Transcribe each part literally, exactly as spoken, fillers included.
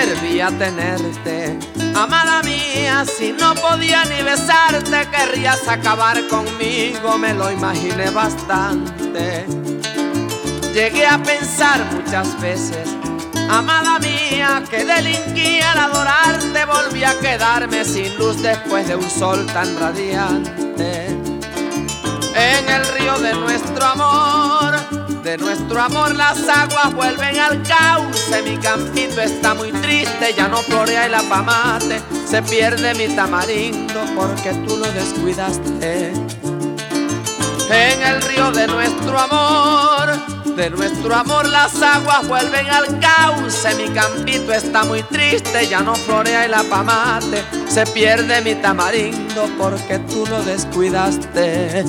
servía tenerte? Amada mía, si no podía ni besarte, querrías acabar conmigo, me lo imaginé bastante. Llegué a pensar muchas veces, amada mía, que delinquí al adorarte, volví a quedarme sin luz después de un sol tan radiante. En el río de nuestro amor, de nuestro amor las aguas vuelven al cauce. Mi campito está muy triste, ya no florea el apamate, se pierde mi tamarindo porque tú lo descuidaste. En el río de nuestro amor, de nuestro amor las aguas vuelven al cauce. Mi campito está muy triste, ya no florea el apamate, se pierde mi tamarindo porque tú lo descuidaste.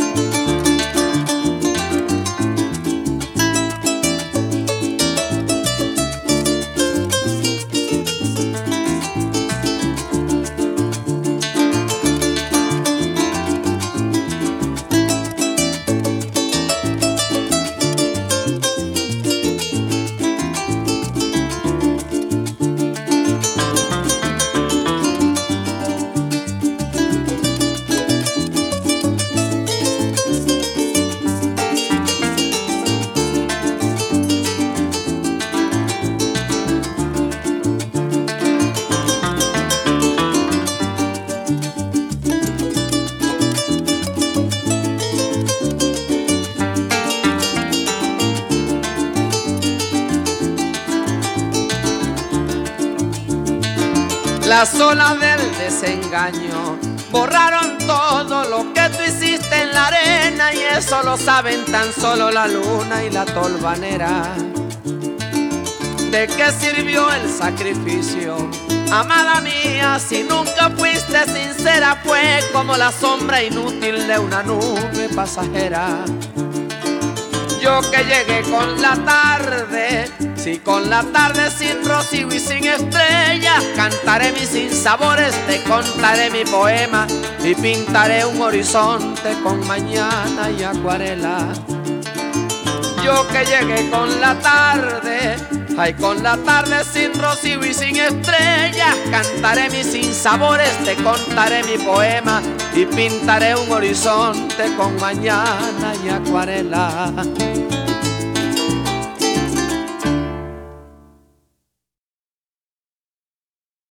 Las olas del desengaño borraron todo lo que tú hiciste en la arena, y eso lo saben tan solo la luna y la tolvanera. ¿De qué sirvió el sacrificio, amada mía, si nunca fuiste sincera? Fue como la sombra inútil de una nube pasajera. Yo que llegué con la tarde, si con la tarde sin rocío y sin estrellas, cantaré mis sinsabores, te contaré mi poema y pintaré un horizonte con mañana y acuarela. Yo que llegué con la tarde, ay, con la tarde sin rocío y sin estrellas, cantaré mis sinsabores, te contaré mi poema y pintaré un horizonte con mañana y acuarela.